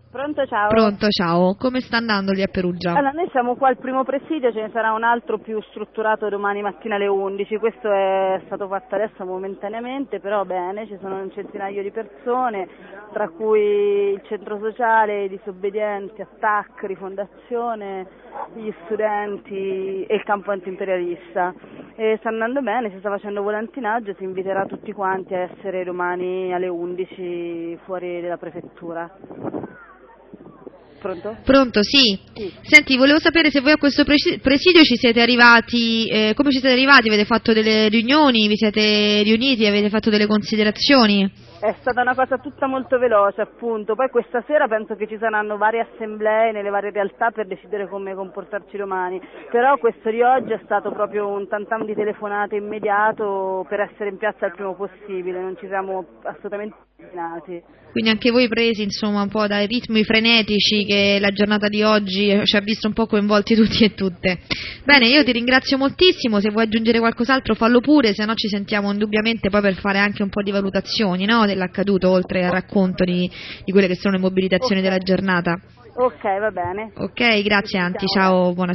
Pronto, ciao. Pronto, ciao. Come sta andando lì a Perugia? Allora, noi siamo qua al primo presidio, ce ne sarà un altro più strutturato domani mattina alle 11, questo è stato fatto adesso momentaneamente, però bene, ci sono un centinaio di persone, tra cui il centro sociale, i disobbedienti, Attac, Rifondazione, gli studenti e il campo antiimperialista. E sta andando bene, si sta facendo volantinaggio, si inviterà tutti quanti a essere domani alle 11 fuori dalla prefettura. Pronto? Pronto, sì. Sì. Senti, volevo sapere se voi a questo presidio ci siete arrivati, come ci siete arrivati? Avete fatto delle riunioni, vi siete riuniti, avete fatto delle considerazioni? È stata una cosa tutta molto veloce, appunto. Poi questa sera penso che ci saranno varie assemblee nelle varie realtà per decidere come comportarci domani. Però questo di oggi è stato proprio un tantam di telefonate immediato per essere in piazza il prima possibile, non ci siamo assolutamente immaginati. Quindi anche voi presi, insomma, un po' dai ritmi frenetici che la giornata di oggi ci ha visto un po' coinvolti tutti e tutte. Bene, io ti ringrazio moltissimo, se vuoi aggiungere qualcos'altro fallo pure, se no ci sentiamo indubbiamente poi per fare anche un po' di valutazioni, no, dell'accaduto, oltre al racconto di quelle che sono le mobilitazioni della giornata. Ok, va bene. Ok, grazie Anti, ciao, buona